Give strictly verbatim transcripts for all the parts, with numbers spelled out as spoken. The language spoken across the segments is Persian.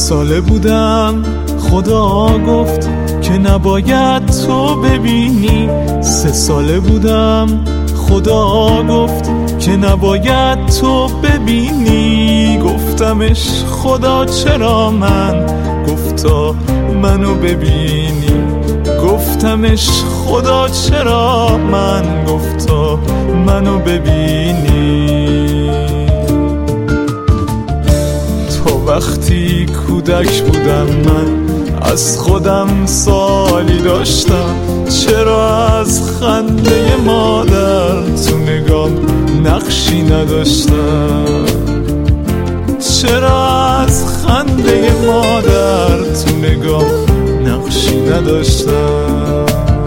ساله بودم خدا گفت که نباید تو ببینی. سه ساله بودم خدا گفت که نباید تو ببینی. گفتمش خدا چرا من؟ گفتا منو ببینی. گفتمش خدا چرا من؟ گفتا منو ببینی. تا وقتی کودک بودم من از خودم سوالی داشتم، چرا از خنده مادر تو نگام نقشی نداشتم؟ چرا از خنده مادر تو نگام نقشی نداشتم؟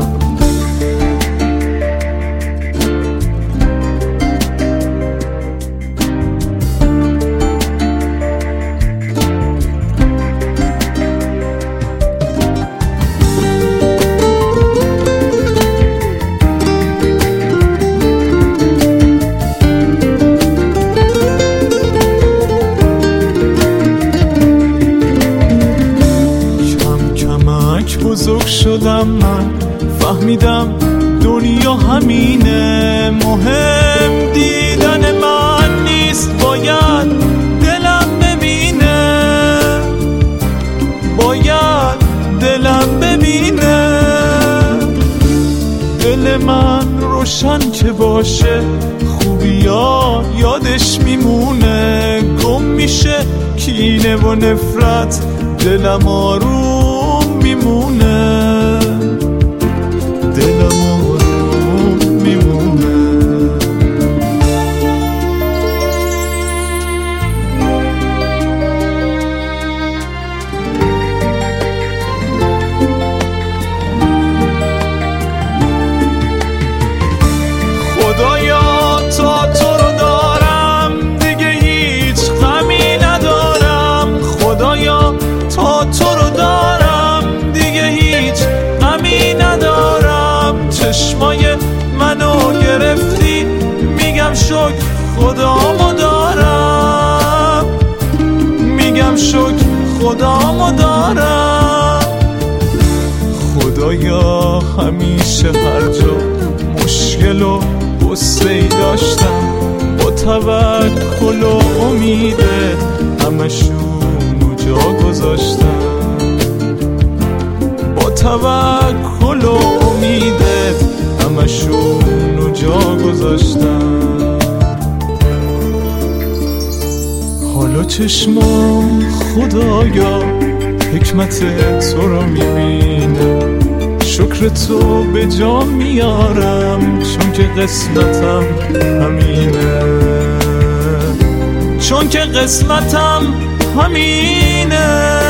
بزرگ شدم من فهمیدم دنیا همینه. مهم دیدن من نیست، باید دلم ببینه. باید دلم ببینه. دل من روشن که باشه خوبیا یادش میمونه. گم میشه کینه و نفرت دلم آروم میمونه. دلم آروم میمونه. خدایا تا تو رو دارم دیگه هیچ غمی ندارم. خدایا تا تو رو دارم دیگه هیچ غمی ندارم. چشمای منو گرفتی میگم شکر خدامو دارم. میگم شکر خدامو دارم. خدایا همیشه هر جا مشکل و غصه‌ای داشتم، با توکل و امیده همشون جا گذاشتم. با توکل و امیدت همشون جا گذاشتم. حالا چشمام خدایا حکمت تو رو میبینه. شکر تو به جا میارم چون که قسمتم همینه. چون که قسمتم همینه.